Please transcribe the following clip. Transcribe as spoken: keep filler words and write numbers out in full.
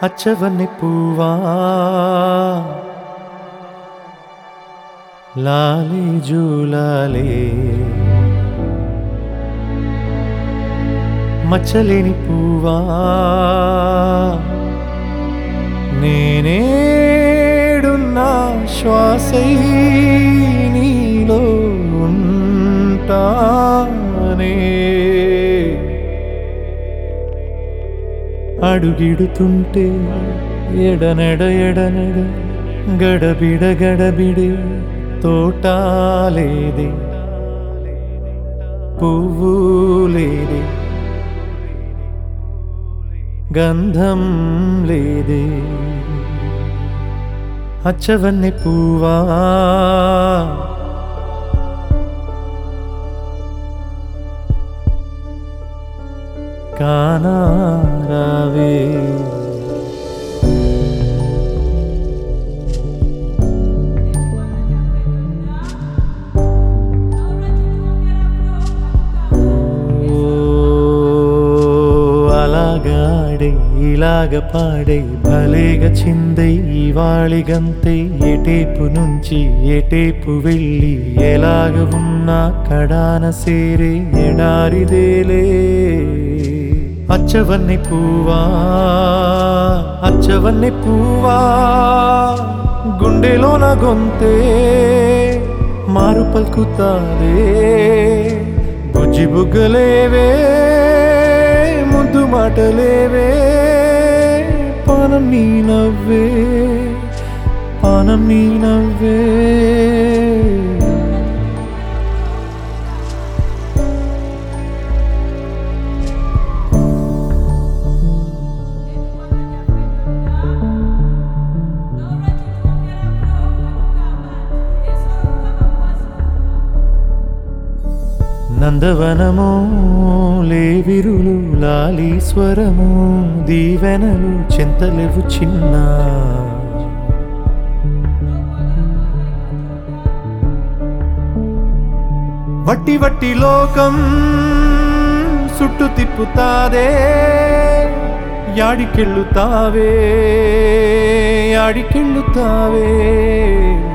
అచ్చవన్నె పువ్వా లాలే జూలాలే మచ్చలేని పువ్వా నేనేడున్నా శ్వాసై నీలో ఉంటానే అడుగిడుతుంటే ఎడనెడ ఎడనెడ గడబిడ గడబిడే తోటాలేదే పువ్వు లేదే గంధం లేదే అచ్చవన్నె పువ్వా కానారావే అలాగాడే ఇలాగ పాడే భలేగా చిందై ఇవాళి గంతై ఎటేపు నుంచి ఎటేపు వెళ్ళి ఎలాగ ఉన్నా కడాన సేరే ఎడారిదేలే అచ్చవన్నె పువ్వా అచ్చవన్నె పువ్వా గుండెలోన గొంతే మారు పలుకుతాదే బుజ్జి బుగ్గలేవే ముద్దు మాటలేవే పానం నీ నవ్వే పానం నీ నవ్వే నందవనమో లేవిరులు లాలీశ్వరము దీవెనలు చింతలేవు చిన్న వట్టి వట్టి లోకం సుట్టు తిప్పుతాదే యాడికెళ్ళుతావే యాడికెళ్ళుతావే